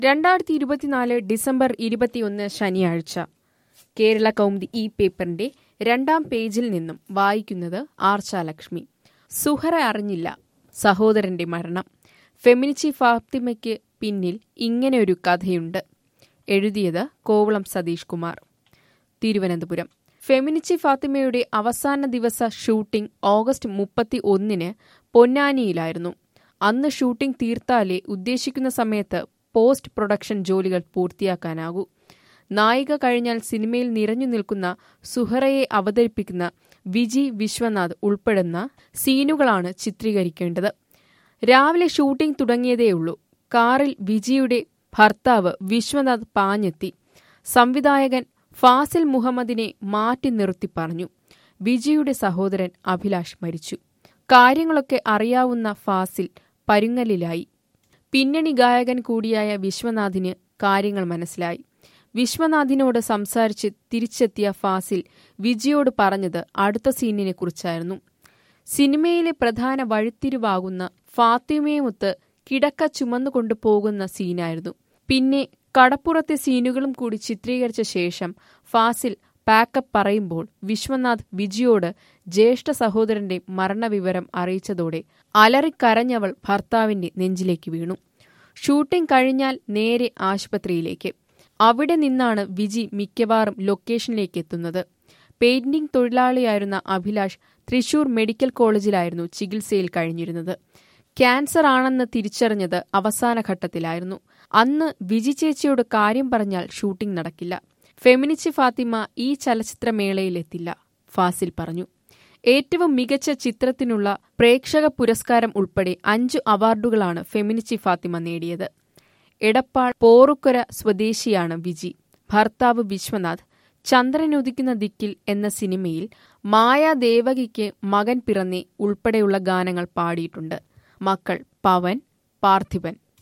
2024 December 21 ശനിയാഴ്ച കേരള കൗമുദി ഈ പേപ്പറിന്റെ 2-ാം പേജിൽ നിന്നും വായിക്കുന്നത് ആർച്ചാലക്ഷ്മി. സുഹറ അറിഞ്ഞില്ല സഹോദരന്റെ മരണം. ഫെമിനിച്ചി ഫാത്തിമയ്ക്ക് പിന്നിൽ ഇങ്ങനെയൊരു കഥയുണ്ട്. എഴുതിയത് കോവളം സതീഷ് കുമാർ, തിരുവനന്തപുരം. ഫെമിനിച്ചി ഫാത്തിമയുടെ അവസാന ദിവസ ഷൂട്ടിംഗ് ഓഗസ്റ്റ് 31 പൊന്നാനിയിലായിരുന്നു. അന്ന് ഷൂട്ടിംഗ് തീർത്താലേ ഉദ്ദേശിക്കുന്ന സമയത്ത് പോസ്റ്റ് പ്രൊഡക്ഷൻ ജോലികൾ പൂർത്തിയാക്കാനാകൂ. നായിക കഴിഞ്ഞാൽ സിനിമയിൽ നിറഞ്ഞു നിൽക്കുന്ന സുഹറയെ അവതരിപ്പിക്കുന്ന വിജി വിശ്വനാഥ് ഉൾപ്പെടുന്ന സീനുകളാണ് ചിത്രീകരിക്കേണ്ടത്. രാവിലെ ഷൂട്ടിംഗ് തുടങ്ങിയതേയുള്ളൂ. കാറിൽ വിജിയുടെ ഭർത്താവ് വിശ്വനാഥ് പാഞ്ഞെത്തി. സംവിധായകൻ ഫാസിൽ മുഹമ്മദിനെ മാറ്റി നിർത്തി പറഞ്ഞു, വിജിയുടെ സഹോദരൻ അഭിലാഷ് മരിച്ചു. കാര്യങ്ങളൊക്കെ അറിയാവുന്ന ഫാസിൽ പരുങ്ങലിലായി. പിന്നണി ഗായകൻ കൂടിയായ വിശ്വനാഥിന് കാര്യങ്ങൾ മനസ്സിലായി. വിശ്വനാഥിനോട് സംസാരിച്ച് തിരിച്ചെത്തിയ ഫാസിൽ വിജിയോട് പറഞ്ഞത് അടുത്ത സീനിനെ കുറിച്ചായിരുന്നു. സിനിമയിലെ പ്രധാന വഴിത്തിരിവാകുന്ന ഫാത്തിമയുമൊത്ത് കിടക്ക ചുമന്നുകൊണ്ടു പോകുന്ന സീനായിരുന്നു. പിന്നെ കടപ്പുറത്തെ സീനുകളും കൂടി ചിത്രീകരിച്ച ശേഷം ഫാസിൽ പാക്കപ്പ് പറയുമ്പോൾ വിശ്വനാഥ് വിജിയോട് ജ്യേഷ്ഠ സഹോദരന്റെ മരണവിവരം അറിയിച്ചതോടെ അലറിക്കരഞ്ഞവൾ ഭർത്താവിന്റെ നെഞ്ചിലേക്ക് വീണു. ഷൂട്ടിംഗ് കഴിഞ്ഞാൽ നേരെ ആശുപത്രിയിലേക്ക്. അവിടെ നിന്നാണ് വിജി മിക്കവാറും ലൊക്കേഷനിലേക്ക് എത്തുന്നത്. പെയിന്റിംഗ് തൊഴിലാളിയായിരുന്ന അഭിലാഷ് തൃശൂർ മെഡിക്കൽ കോളേജിലായിരുന്നു ചികിത്സയിൽ കഴിഞ്ഞിരുന്നത്. ക്യാൻസർ ആണെന്ന് തിരിച്ചറിഞ്ഞത് അവസാന ഘട്ടത്തിലായിരുന്നു. അന്ന് വിജി ചേച്ചിയോട് കാര്യം പറഞ്ഞാൽ ഷൂട്ടിംഗ് നടക്കില്ല. ഫെമിനിച്ചി ഫാത്തിമ ഈ ചലച്ചിത്രമേളയിലെത്തില്ല, ഫാസിൽ പറഞ്ഞു. ഏറ്റവും മികച്ച ചിത്രത്തിനുള്ള പ്രേക്ഷക പുരസ്കാരം ഉൾപ്പെടെ 5 അവാർഡുകളാണ് ഫെമിനിച്ചി ഫാത്തിമ നേടിയത്. എടപ്പാൾ പോറുക്കര സ്വദേശിയാണ് വിജി. ഭർത്താവ് വിശ്വനാഥ് ചന്ദ്രനുദിക്കുന്ന ദിക്കിൽ എന്ന സിനിമയിൽ മായാദേവകിക്ക് മകൻ പിറന്നേ ഉൾപ്പെടെയുള്ള ഗാനങ്ങൾ പാടിയിട്ടുണ്ട്. മക്കൾ പവൻ, പാർത്ഥിപൻ.